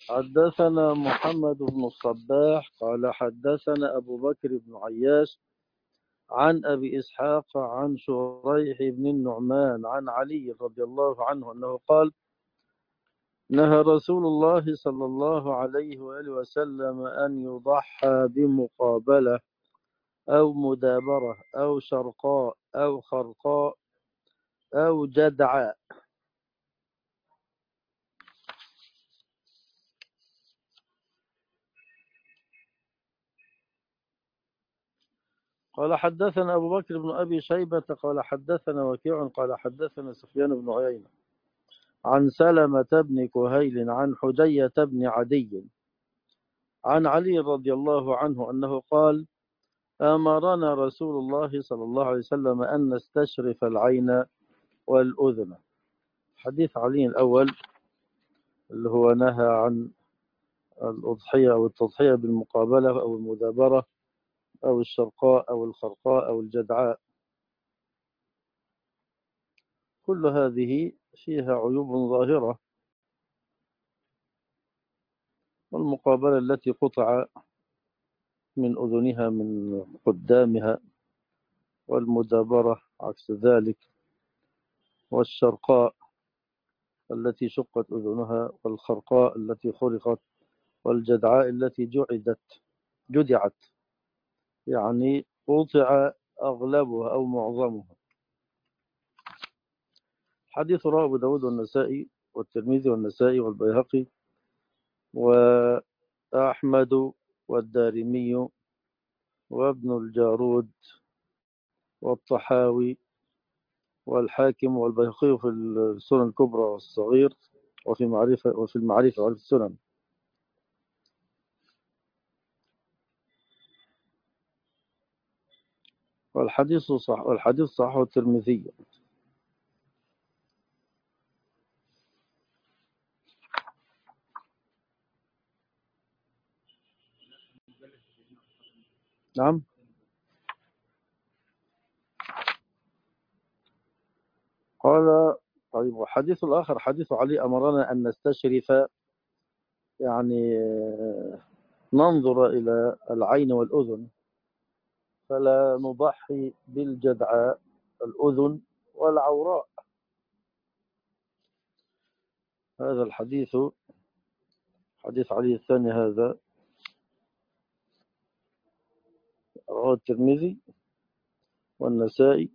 حدثنا محمد بن الصباح قال حدثنا أبو بكر بن عياش عن أبي إسحاق عن شريح بن النعمان عن علي رضي الله عنه أنه قال: نهى رسول الله صلى الله عليه وآله وسلم أن يضحى بمقابلة أو مدابرة أو شرقاء أو خرقاء أو جدعاء. قال حدثنا أبو بكر بن أبي شيبة قال حدثنا وكيع قال حدثنا سفيان بن عيينة عن سلمة بن كهيل عن حجية بن عدي عن علي رضي الله عنه أنه قال: أمرنا رسول الله صلى الله عليه وسلم أن نستشرف العين والأذن. حديث علي الأول اللي هو نهى عن الأضحية أو التضحية بالمقابلة أو المدابرة أو الشرقاء أو الخرقاء أو الجدعاء، كل هذه فيها عيوب ظاهرة. والمقابلة التي قطع من أذنها من قدامها، والمدابرة عكس ذلك، والشرقاء التي شقت أذنها، والخرقاء التي خرقت، والجدعاء التي جدعت يعني قطع أغلبها أو معظمها. حديث رواه أبو داود والنسائي والترمذي والنسائي والبيهقي وأحمد والدارمي وابن الجارود والطحاوي والحاكم والبيهقي في السنن الكبرى والصغير وفي المعرفة وفي السنن. والحديث صححه الترمذي. نعم. قال: طيب، والحديث الآخر حديث علي أمرنا أن نستشرف، يعني ننظر إلى العين والأذن، فلا نضحي بالجدعاء الأذن والعوراء. هذا الحديث حديث علي الثاني هذا رواه الترمذي والنسائي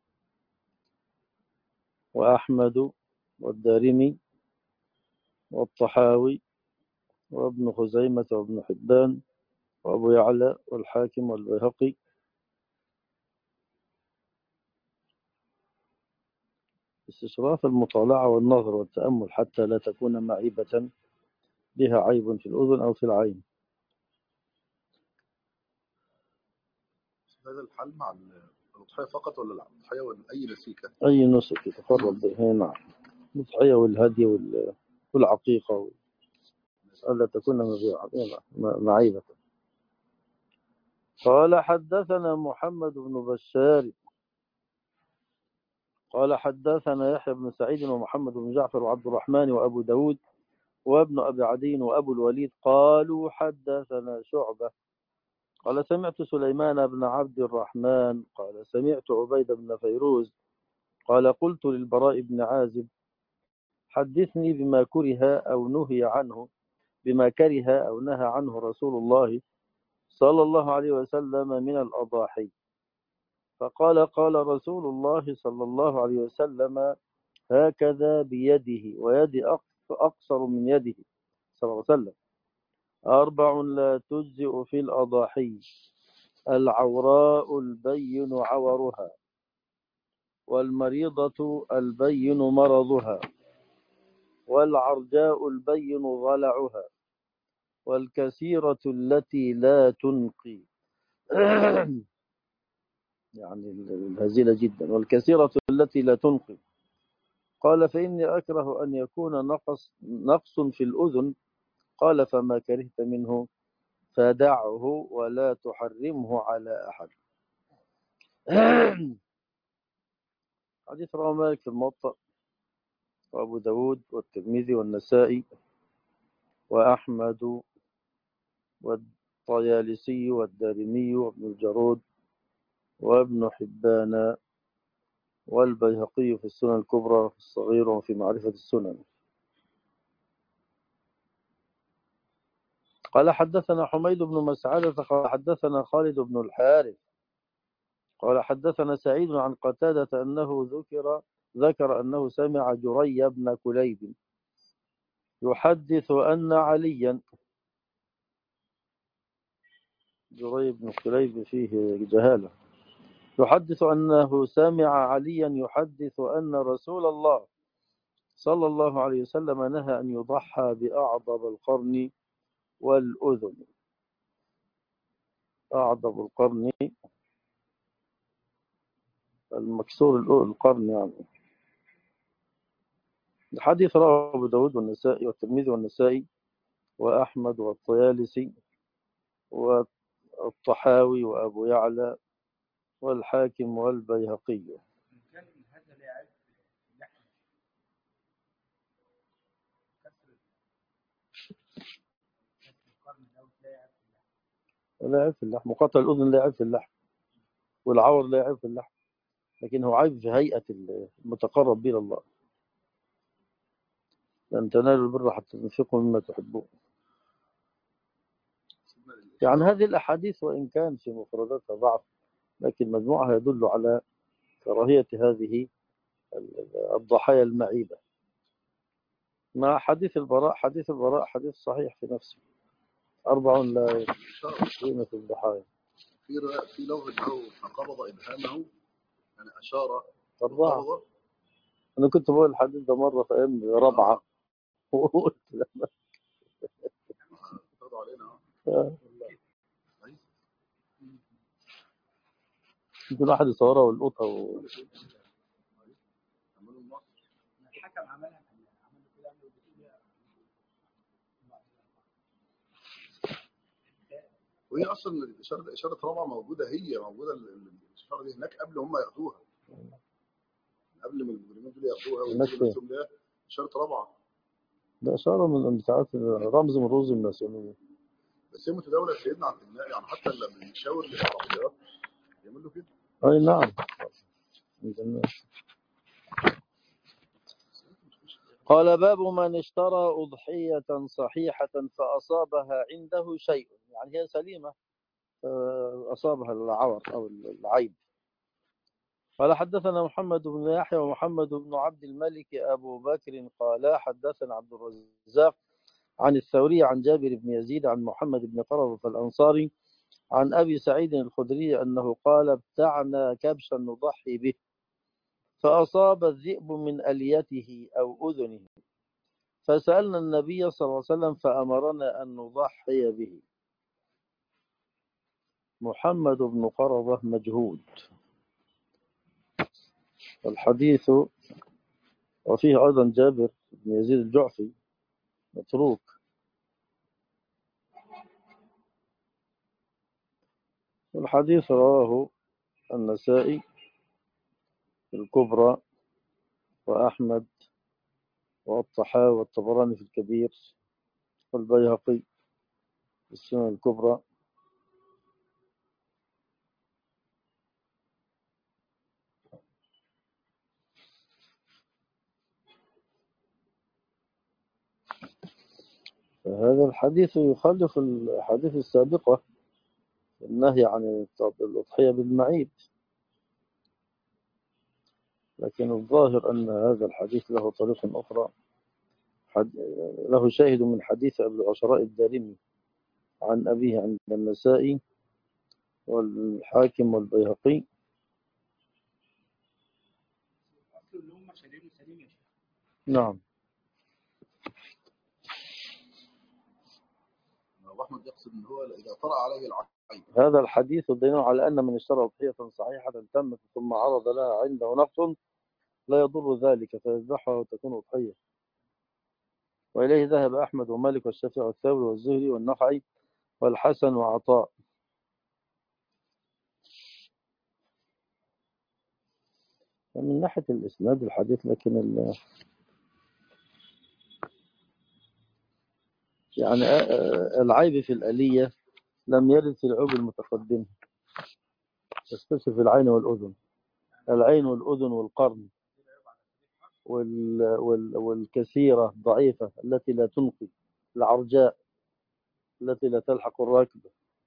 وأحمد والدارمي والطحاوي وابن خزيمة وابن حبان وأبو يعلى والحاكم والبيهقي. استشراف المطالعة والنظر والتأمل حتى لا تكون معيبة بها عيب في الأذن أو في العين. هذا الحل مع الأضحية فقط ولا الأضحية ولا أي نسيكة؟ أي نسك يتفرد به. نعم، الأضحية والهدي والعقيقة ألا تكون معيبة. قال حدثنا محمد بن بشار قال حدثنا يحيى بن سعيد ومحمد بن جعفر وعبد الرحمن وأبو داود وابن أبي عدي وأبو الوليد قالوا حدثنا شعبة قال سمعت سليمان بن عبد الرحمن قال سمعت عبيد بن فيروز قال قلت للبراء بن عازب: حدثني بما كره أو نهي عنه، بما كره أو نهى عنه رسول الله صلى الله عليه وسلم من الأضاحي. فقال: قال رسول الله صلى الله عليه وسلم هكذا بيده، ويدي أقصر من يده صلى الله عليه وسلم: 4 لا تجزئ في الأضاحي: العوراء البين عورها، والمريضة البين مرضها، والعرجاء البين ضلعها، والكثيرة التي لا تنقي يعني الهزيلة جدا، والكثيرة التي لا تنقي. قال: فإني أكره أن يكون نقص في الأذن. قال: فما كرهت منه فدعه ولا تحرمه على أحد. حديث رواه مالك في الموطأ وأبو داود والترمذي والنسائي وأحمد والطيالسي والدارمي وابن الجرود وابن حبان والبيهقي في السنن الكبرى وفي الصغير وفي معرفة السنن. قال حدثنا حميد بن مسعدة قال حدثنا خالد بن الحارث قال حدثنا سعيد عن قتادة أنه ذكر أنه سمع جري بن كليب يحدث أن عليا، جري بن كليب فيه جهالة، يحدث أنه سمع عليا يحدث أن رسول الله صلى الله عليه وسلم نهى أن يضحى بأعضب القرن والأذن. أعضب القرن المكسور القرن يعني. الحديث رواه أبو داود والنسائي والترمذي والنسائي وأحمد والطيالسي والطحاوي وأبو يعلى والحاكم والبيهقي. لا يعيب في اللحم، مقاطع الأذن لا يعيب في اللحم، والعور لا يعيب في اللحم، لكن هو عيب في هيئة المتقرب به إلى الله. لن تنالوا البر حتى تنفقوا مما تحبون. يعني هذه الأحاديث وإن كان في مفرداتها ضعف، لكن مجموعها يدل على كراهية هذه الضحايا المعيبة. مع حديث البراء، حديث البراء حديث صحيح في نفسه، 4 لا يشركون في الضحايا. في لفظ أنه فقبض إبهامه، يعني أشار 4. أنا كنت بقول الحديث ده مرة في أيام رابعة وقلت لما تاخدوا علينا. يمكن واحد يصورها ويلقطها الحكم عملها وهي اصلا اشاره رابعه موجوده، هي موجوده الاشاره دي هناك قبل هم ياخدوها، قبل ما المجرمين دول ياخدوها ويقولوا نفسهم ده اشاره رابعه. ده إشارة من بتاعات رمز من رموز الماسونية. بس هي متداوله سيدنا عبد الله، يعني حتى لما بيشاور للعربيات يعمل له كده. أي نعم. قال باب من اشترى أضحية صحيحة فأصابها عنده شيء، يعني هي سليمة أصابها العور أو العيب. قال حدثنا محمد بن يحيى ومحمد بن عبد الملك أبو بكر قال حدثنا عبد الرزاق عن الثوري عن جابر بن يزيد عن محمد بن قرظة الأنصاري عن أبي سعيد الخدري أنه قال ابتعنا كبشا نضحي به فأصاب الذئب من أليته أو أذنه فسألنا النبي صلى الله عليه وسلم فأمرنا أن نضحي به. محمد بن قرظة مجهود، الحديث وفيه أيضا جابر بن يزيد الجعفي متروك. الحديث رواه النسائي في الكبرى وأحمد والطحاوي والطبراني في الكبير والبيهقي في السنن الكبرى. فهذا الحديث يخالف الحديث السابقة النهي عن الأضحية بالمعيب، لكن الظاهر أن هذا الحديث له طريق أخرى، له شاهد من حديث أبي العشراء الدارمي عن أبيه عند النسائي والحاكم والبيهقي. نعم. احمد يقصد ان هو اذا طرأ عليه العين. هذا الحديث دليل على أن من اشترى أضحية صحيحة تمت ثم عرض لها عنده نقص لا يضر ذلك فيذبحها وتكون أضحية. وإليه ذهب أحمد ومالك والشافعي والثوري والزهري والنخعي والحسن وعطاء. من ناحية الإسناد الحديث، لكن يعني العيب في الآلية لم يرد في العيوب المتقدمة، تستشف العين والأذن. العين والأذن والقرن والكثيرة الضعيفة التي لا تنقذ، العرجاء التي لا تلحق الراكبة.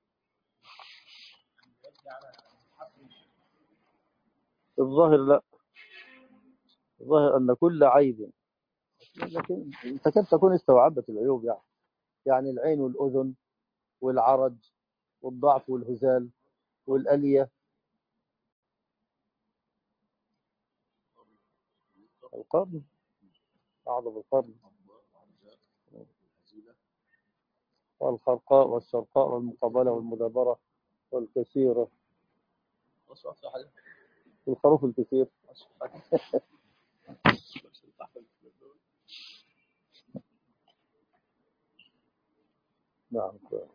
الظاهر لا، الظاهر أن كل عيب، لكن تكاد تكون استوعبت العيوب يعني العين والأذن والعرج والضعف والهزال والألية. القرن أعظم القرن، والخرقاء والشرقاء والمقابلة والمدابرة والكثيرة والخروف الكثير. نعم.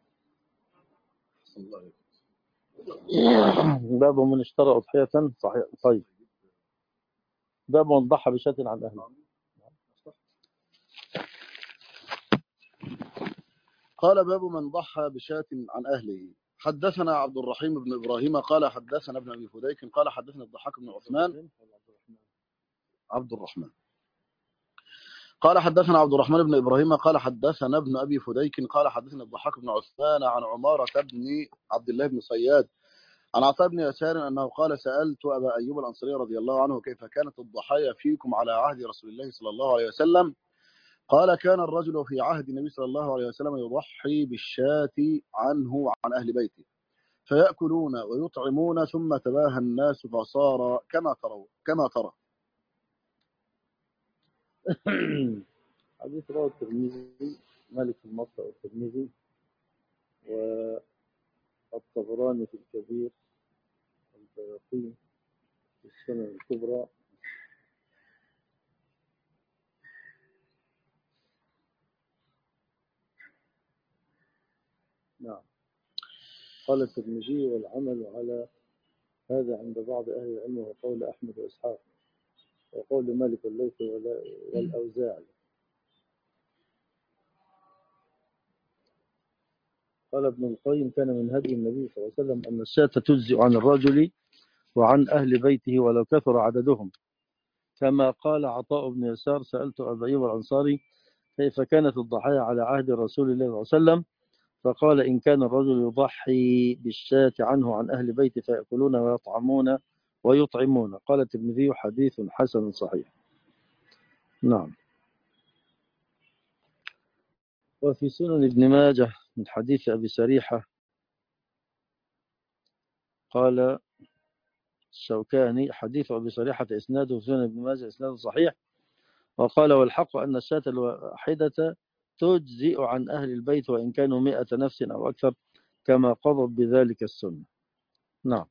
باب من اشترى أضحية صحيح. طيب، باب من ضحى بشاة عن أهله. قال باب من ضحى بشاة عن أهله. حدثنا عبد الرحيم بن إبراهيم قال حدثنا ابن أبي فديك قال حدثنا الضحاك بن عثمان. عبد الرحمن قال حدثنا عبد الرحمن بن إبراهيم قال حدثنا ابن أبي فديك قال حدثنا الضحاك بن عثمان عن عمارة بن عبد الله بن صياد عن عطاء بن يسار أنه قال سألت أبا أيوب الأنصاري رضي الله عنه كيف كانت الضحايا فيكم على عهد رسول الله صلى الله عليه وسلم. قال كان الرجل في عهد النبي صلى الله عليه وسلم يضحي بالشاة عنه وعن أهل بيته فيأكلون ويطعمون ثم تباهى الناس فصار كما ترى. حديث رواه الترمذي، مالك المصري والترمذي والطبراني في الكبير والبيهقي في السنن الكبرى. نعم. قال الترمذي والعمل على هذا عند بعض أهل العلم وقول أحمد وإسحاق وقول مالك والليث والأوزاعي. قال ابن القيم كان من هدي النبي صلى الله عليه وسلم أن الشاة تجزئ عن الرجل وعن أهل بيته ولو كثر عددهم، كما قال عطاء بن يسار سألت أبا أيوب الأنصاري كيف كانت الضحايا على عهد رسول الله صلى الله عليه وسلم، فقال إن كان الرجل يضحي بالشاة عنه عن أهل بيته فيأكلون ويطعمون ويطعمون. قال الترمذي حديث حسن صحيح. نعم. وفي سنن ابن ماجه من حديث أبي سريحة قال الشوكاني حديث أبي سريحة إسناده في سنن ابن ماجه إسناده صحيح، وقال والحق أن الشاة الواحدة تجزئ عن أهل البيت وإن كانوا 100 نفس أو أكثر كما قضت بذلك السنة. نعم.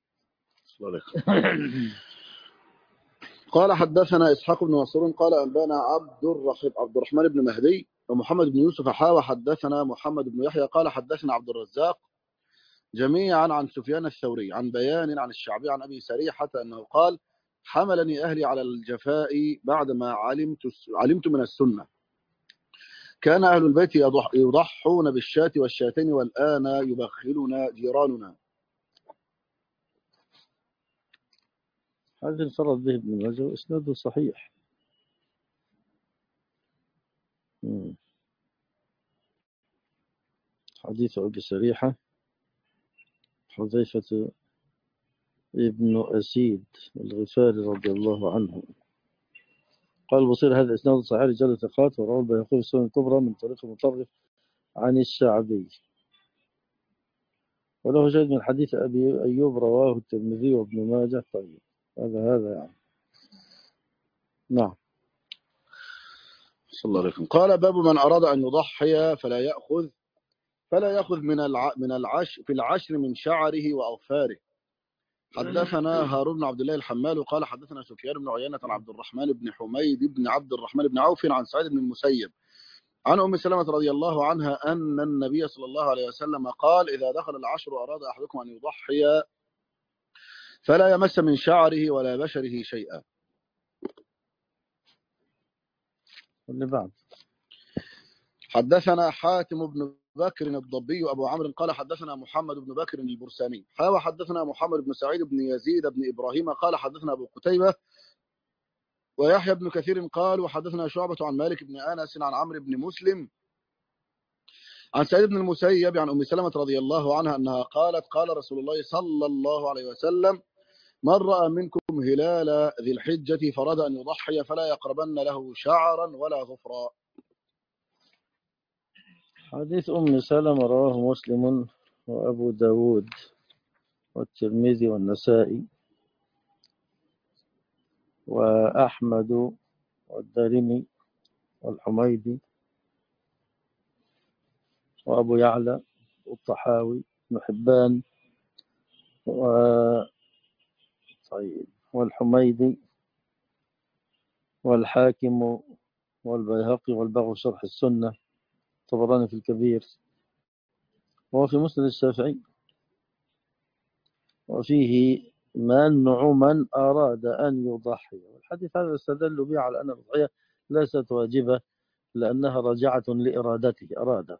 قال حدثنا إسحاق بن منصور قال أنبانا عبد الرحمن بن مهدي ومحمد بن يوسف حدثنا محمد بن يحيى قال حدثنا عبد الرزاق جميعا عن سفيان الثوري عن بيان عن الشعبي عن أبي سريحة أنه قال حملني أهلي على الجفاء بعدما علمت من السنة. كان أهل البيت يضحون بالشاة والشاتين والآن يبخلنا جيراننا. هذا انفرد به ابن ماجه وإسناده صحيح. حديث أبي سريحة حذيفة ابن أسيد الغفاري رضي الله عنه قال بصير هذا إسناد صحيح رجال ثقات، ورواه البيهقي في السنن الكبرى من طريق مطرف عن الشعبي، وله شاهد من حديث أبي أيوب رواه الترمذي وابن ماجه. طيب هذا يعني. نعم. صلى الله عليه وسلم. قال باب من أراد أن يضحي فلا يأخذ في العشر من شعره وأظفاره. حدثنا هارون بن عبد الله الحمال قال حدثنا سفيان بن عيينة عن عبد الرحمن بن حميد بن عبد الرحمن بن عوف عن سعيد بن المسيب عن أم سلمة رضي الله عنها أن النبي صلى الله عليه وسلم قال إذا دخل العشر وأراد أحدكم أن يضحي فلا يمس من شعره ولا بشره شيئا. واللي بعد حدثنا حاتم بن بكر الضبي أبو عمرو قال حدثنا محمد بن بكر البرساني حدثنا محمد بن سعيد بن يزيد بن إبراهيم قال حدثنا أبو قتيبة ويحيى بن كثير قال وحدثنا شعبة عن مالك بن أنس عن عمرو بن مسلم عن سعيد بن المسيب عن أم سلمة رضي الله عنها أنها قالت قال رسول الله صلى الله عليه وسلم من رأى منكم هلال ذي الحجة فراد أن يضحي فلا يقربن له شعرا ولا ظفرا. حديث أم سلمة رواه مسلم وأبو داود والترمذي والنسائي وأحمد والدارمي والحميدي وأبو يعلى والطحاوي بن حبان والحميدي والحاكم والبيهقي والبغوي شرح السنة طبراني في الكبير وهو في مسند الشافعي وفيه منع من أراد أن يضحي. والحديث هذا استدل به على أن الأضحية ليست واجبة لأنها راجعة لإرادته أراد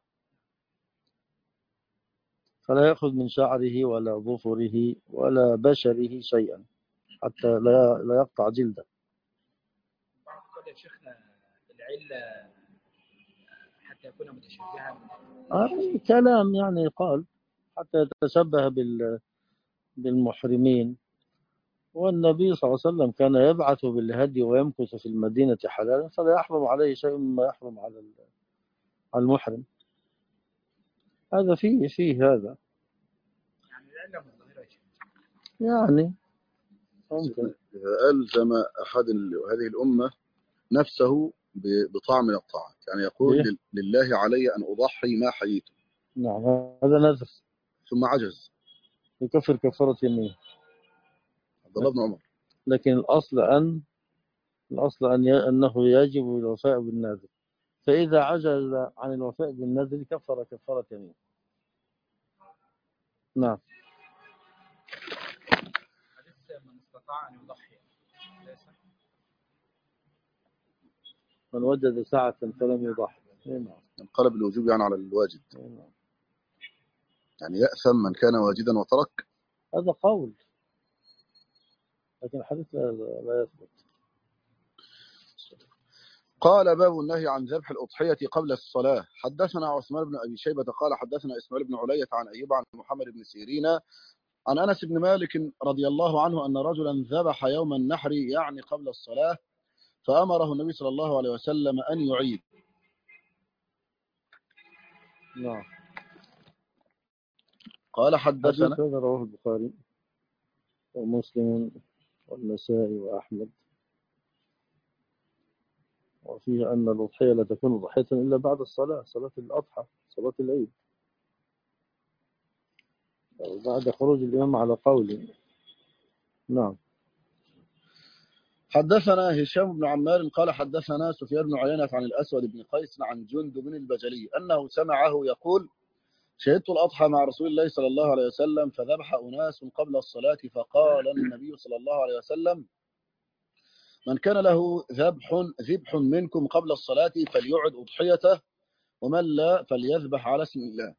فلا يأخذ من شعره ولا ظفره ولا بشره شيئا حتى لا يقطع جلده. قد يا شيخنا العلة حتى يكون متشبها كلام يعني قال حتى يتشبه بالمحرمين. والنبي صلى الله عليه وسلم كان يبعث بالهدي ويمكث في المدينة حلالا فلا يحرم عليه شيء مما يحرم على المحرم. هذا فيه هذا يعني العلة مظاهرة يا شيخ. يعني ممكن ألزم أحد هذه الأمة نفسه بطاعة من الطاعات يعني يقول لله علي أن أضحي ما حييت. نعم هذا نذر ثم عجز يكفر كفارة يمين. عبد الله بن عمر. لكن الأصل أنه يجب الوفاء بالنذر فإذا عجز عن الوفاء بالنذر كفر كفارة يمين. نعم. حديث من استطاع أن يضحي ليس من وجد ساعة فلم يضحي. نعم. انقلب الوجوب يعني على الواجب يعني يأثم من كان واجدا وترك. هذا قول لكن الحديث لا يثبت. قال باب النهي عن ذبح الأضحية قبل الصلاة. حدثنا عثمان بن أبي شيبة قال حدثنا إسماعيل بن علية عن أيوب عن محمد بن سيرين عن أنس بن مالك رضي الله عنه أن رجلا ذبح يوم النحر يعني قبل الصلاة فأمره النبي صلى الله عليه وسلم أن يعيد. نعم. قال حدثنا حديث هذا رواه البخاري ومسلم والنسائي وأحمد وفيه أن الأضحية لا تكون ضحية إلا بعد الصلاة صلاة الأضحى صلاة العيد أو بعد خروج الإمام على قوله. نعم. حدثنا هشام بن عمار قال حدثنا سفيان بن عيينة عن الأسود بن قيس عن جندب البجلي أنه سمعه يقول شهدت الأضحى مع رسول الله صلى الله عليه وسلم فذبح أناس قبل الصلاة فقال النبي صلى الله عليه وسلم من كان له ذبح منكم قبل الصلاة فليعد أضحيته ومن لا فليذبح على اسم الله.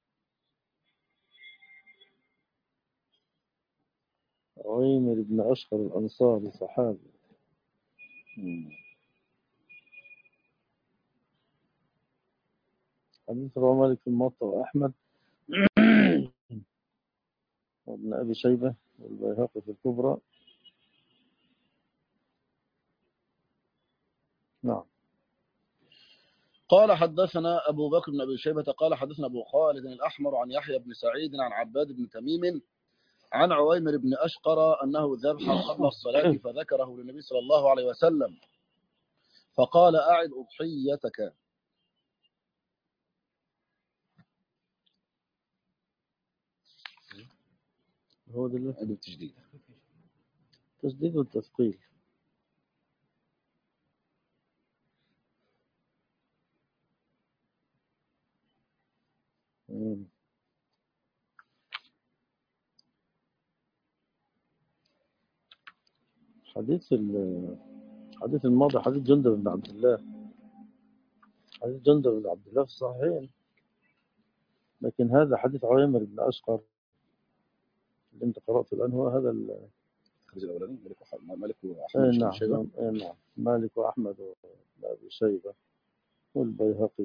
عويمر بن أشهر الأنصاري صحابي. حديث رواه مالك في الموطأ وأحمد وابن أبي شيبة والبيهقي في الكبرى. نعم. قال حدثنا أبو بكر بن أبي شيبة قال حدثنا أبو خالد الأحمر عن يحيى بن سعيد عن عباد بن تميم عن عويمر بن أشقر أنه ذبح قبل الصلاة فذكره للنبي صلى الله عليه وسلم فقال أعد أضحيتك. هو ده التجديد تسديد والتثقيل. حديث الماضي حديث جندب بن عبد الله حديث جندب بن عبد الله في الصحيحين، لكن هذا حديث عويمر بن أشقر اللي أنت قرأته الآن هو هذا الحديث الاولاني مالك واحمد بن نعم شيبه. نعم، مالك وأحمد وأبي شيبة والبيهقي.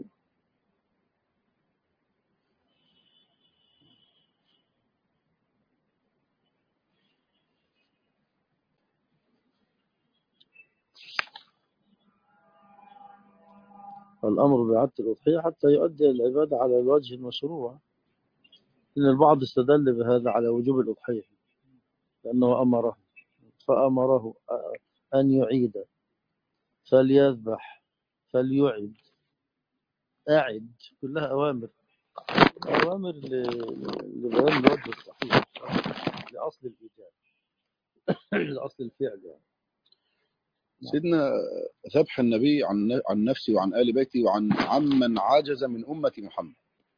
الأمر بإعادة الأضحية حتى يؤدي العبادة على الوجه المشروع، لأن البعض استدل بهذا على وجوب الأضحية لأنه فأمره أن يعيد، فليذبح، فليعد، أعد، كلها أوامر لبيان الوجه الصحيح لأصل الإيجاب لأصل الفعل يعني. سيدنا ذبح النبي عن نفسه وعن آل بيته وعن عمن عجز من أمة محمد.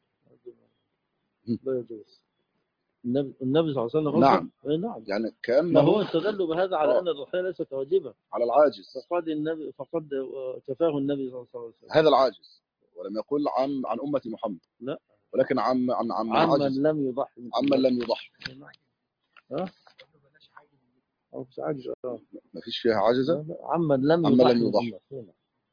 لا يجوز. النبي صلى الله عليه وسلم نعم نعم، يعني ما هو كأنه استدلوا بهذا على أن الضحية ليست واجبة، على العاجز، فقد كفاه النبي صلى الله عليه وسلم هذا العاجز، ولم يقل عن أمة محمد، لا، ولكن عن من عجز، عمن لم يضحي من عمن لم يضحي. ها أو مش عاجز ما فيش فيها عجزة، لا، عمن لم عمن يضحي لم من يضحي. أمته.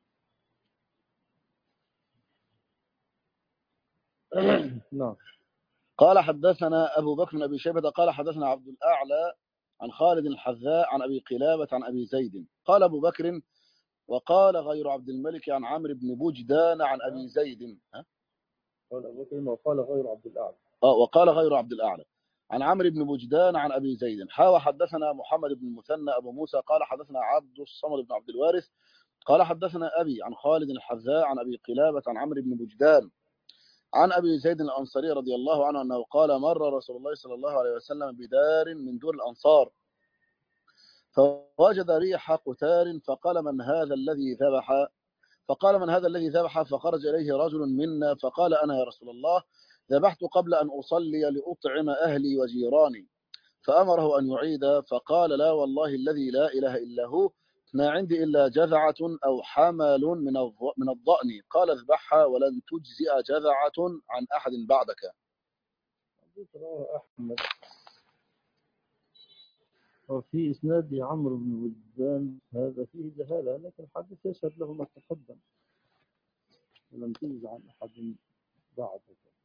نعم. قال حدثنا أبو بكر بن أبي شيبة قال حدثنا عبد الأعلى عن خالد الحذاء عن أبي قلابة عن أبي زيد. قال أبو بكر وقال غير عبد الملك عن عمرو بن بوجدان عن أبي زيد. قال أبو بكر وقال غير عبد الأعلى. وقال غير عبد الأعلى عن عمرو بن بوجدان عن أبي زيد. حدثنا محمد بن المثنى أبو موسى قال حدثنا عبد الصمد بن عبد الوارث قال حدثنا أبي عن خالد الحذاء عن أبي قلابة عن عمرو بن بوجدان عن أبي زيد الأنصاري رضي الله عنه أنه قال مر رسول الله صلى الله عليه وسلم بدار من دور الأنصار فوجد ريح قتال فقال من هذا الذي ذبح فخرج إليه رجل منا فقال أنا يا رسول الله ذبحت قبل أن أصلي لأطعم أهلي وجيراني فأمره أن يعيد فقال لا والله الذي لا إله إلا هو ما عندي إلا جذعة أو حمل من الضأن قال اذبحها ولن تجزئ جذعة عن أحد بعدك. أحمد وفي إسناد عمرو بن وجدان هذا فيه جهالة، لكن الحديث يشهد له ما تقدم ولم تجز عن أحد بعده.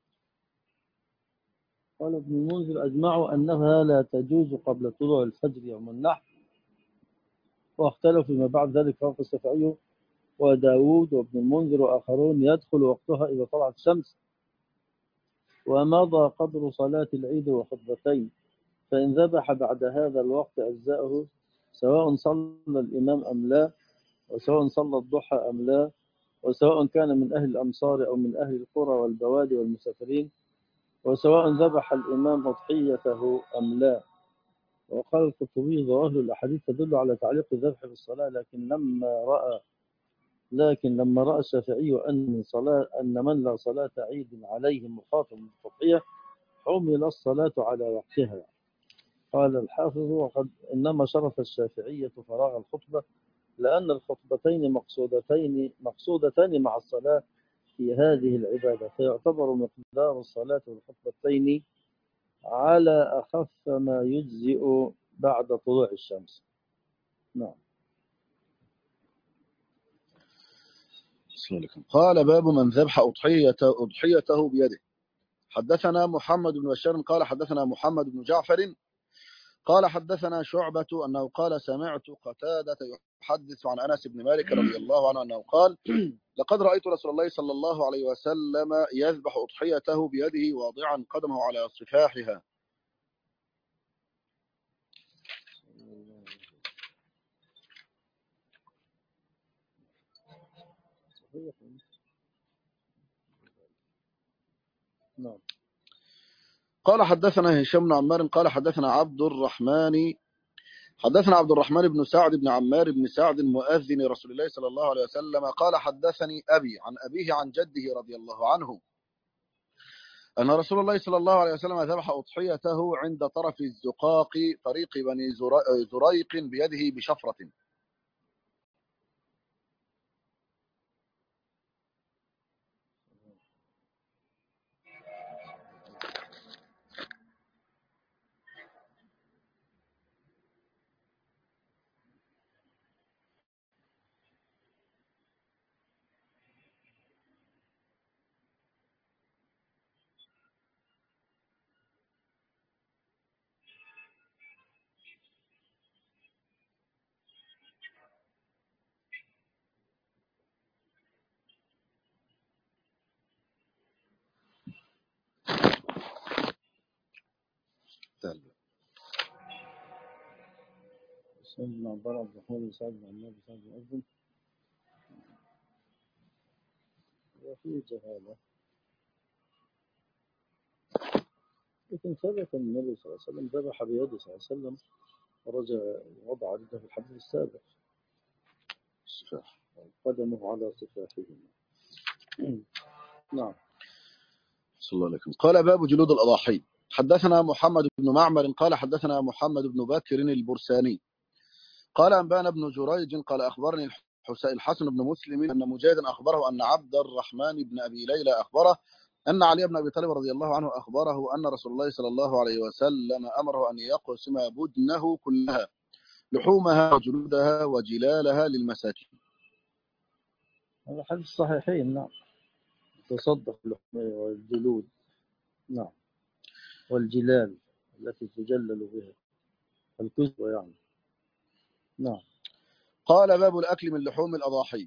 قال ابن المنذر أجمعوا أنها لا تجوز قبل طلوع الفجر يوم النحر، واختلفوا فيما بعد ذلك فوق الشافعي وداود وابن المنذر وآخرون يدخل وقتها إذا طلعت الشمس ومضى قدر صلاة العيد وخطبتين، فإن ذبح بعد هذا الوقت أجزاءه سواء صلى الإمام أم لا، وسواء صلى الضحى أم لا، وسواء كان من أهل الأمصار أو من أهل القرى والبوادي والمسافرين، وسواء ذبح الإمام أضحيته أم لا. وقال القرطبي ظواهر الأحاديث تدل على تعليق الذبح بالصلاة، لكن لما رأى الشافعي أن من لا صلاة عيد عليه مخاطب بالتضحية حمل الصلاة على وقتها. قال الحافظ وقد إنما شرط الشافعية فراغ الخطبة لأن الخطبتين مقصودتان مع الصلاة في هذه العبادة، فيعتبر مقدار الصلاة والخطبتين على أخف ما يجزئ بعد طلوع الشمس. نعم. قال باب من ذبح أضحيته بيده. حدثنا محمد بن بشار قال حدثنا محمد بن جعفر قال حدثنا شعبة أنه قال سمعت قتادة يحدث عن أنس بن مالك رضي الله عنه أنه قال لقد رأيت رسول الله صلى الله عليه وسلم يذبح أضحيته بيده واضعا قدمه على صفاحها. قال حدثنا هشام بن عمار قال حدثنا عبد الرحمن بن سعد بن عمار بن سعد مؤذن رسول الله صلى الله عليه وسلم قال حدثني أبي عن أبيه عن جده رضي الله عنه أن رسول الله صلى الله عليه وسلم ذبح أضحيته عند طرف الزقاق طريق بني زريق بيده بشفرة. بن عبار عبد الرحمن بن سعد بن عمار بن سعد بن أذن وفيه جهالة، لكن ثبت أن النبي صلى الله عليه وسلم ذبح بيده صلى الله عليه وسلم ورجع وضع رجله في الحديث السابق السفاح. قدمه على سفاحهما. نعم. صلى الله عليه وسلم. قال باب جلود الأضاحي. حدثنا محمد بن معمر قال حدثنا محمد بن بكر البرساني قال أنبانا بن جريج قال أخبرني الحسن بن مسلم أن مجاهدا أخبره أن عبد الرحمن بن أبي ليلى أخبره أن علي بن أبي طالب رضي الله عنه أخبره أن رسول الله صلى الله عليه وسلم أمره أن يقسم بدنه كلها لحومها وجلودها وجلالها للمساكين. هذا حديث الصحيحين. نعم. تصدق باللحم والجلود. نعم. والجلال التي تجلل بها الكسوة يعني. نعم. قال باب الأكل من لحوم الأضاحي.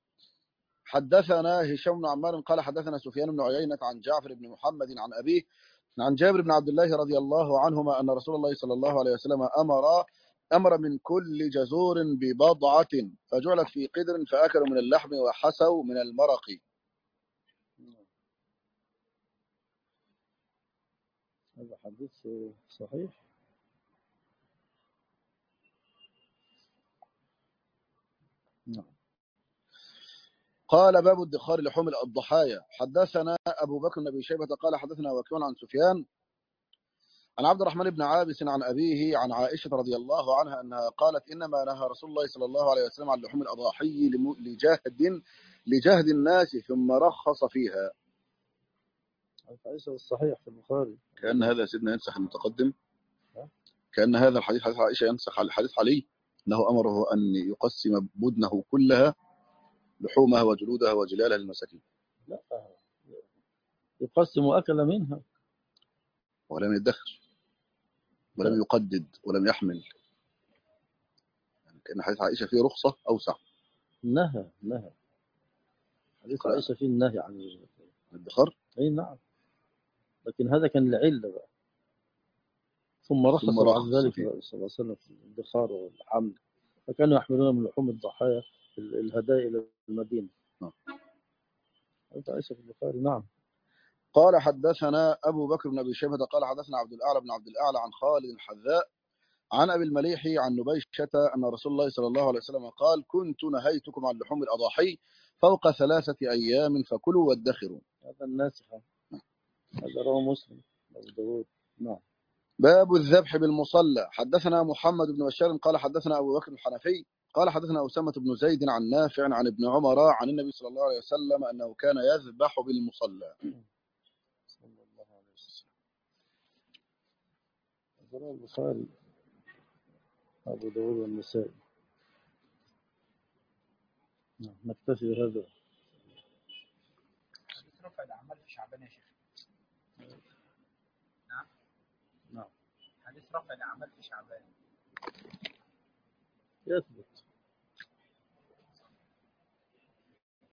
حدثنا هشام بن عمار قال حدثنا سفيان بن عيينة عن جعفر بن محمد عن أبيه عن جابر بن عبد الله رضي الله عنهما أن رسول الله صلى الله عليه وسلم أمر من كل جزور ببضعة فجعلت في قدر فأكلوا من اللحم وحسوا من المرق. هذا حديث صحيح. نعم. قال باب ادخار لحوم الضحايا. حدثنا أبو بكر بن أبي شيبة قال حدثنا وكيع عن سفيان عن عبد الرحمن بن عابس عن أبيه عن عائشة رضي الله عنها أنها قالت إنما نهى رسول الله صلى الله عليه وسلم عن لحوم الأضاحي لجهد الناس ثم رخص فيها. حديث الصحيح في البخاري. كأن هذا سيدنا ينسخ المتقدم، كأن هذا الحديث حديث عائشة ينسخ الحديث علي أنه أمره أن يقسم بدنه كلها لحومها وجلودها وجلالها للمساكين. لا، يقسم أكل منها ولم يدخر ولم يقدد ولم يحمل، يعني كأن حديث عائشة فيه رخصة أوسع. نهى حديث عائشة فيه النهي عن الادخار. أي نعم، لكن هذا كان العلة بقى، ثم رخص بعد ذلك صلى الله عليه وسلم في الادخار والحمل، فكانوا يحملون من لحوم الضحايا الهدايا إلى المدينة. حديث عائشة في البخاري. نعم. قال حدثنا أبو بكر بن أبي شيبة قال حدثنا عبد الأعلى بن عبد الأعلى عن خالد الحذاء عن أبي المليح عن نبيشة أن رسول الله صلى الله عليه وسلم قال كنت نهيتكم عن لحوم الأضاحي فوق 3 أيام فكلوا وادخروا. هذا الناسخ، هذا رواه مسلم أبو داود. نعم. باب الذبح بالمصلى. حدثنا محمد بن بشار قال حدثنا أبو بكر الحنفي قال حدثنا أسامة بن زيد عن نافع عن ابن عمر عن النبي صلى الله عليه وسلم أنه كان يذبح بالمصلى. صلى الله عليه وسلم. رواه البخاري أبو داود والنسائي. نعم. نكتفي بهذا. حديث رفع الأعمال في شعبان يا شيخ. نعم. حديث رفع الأعمال في شعبان يثبت.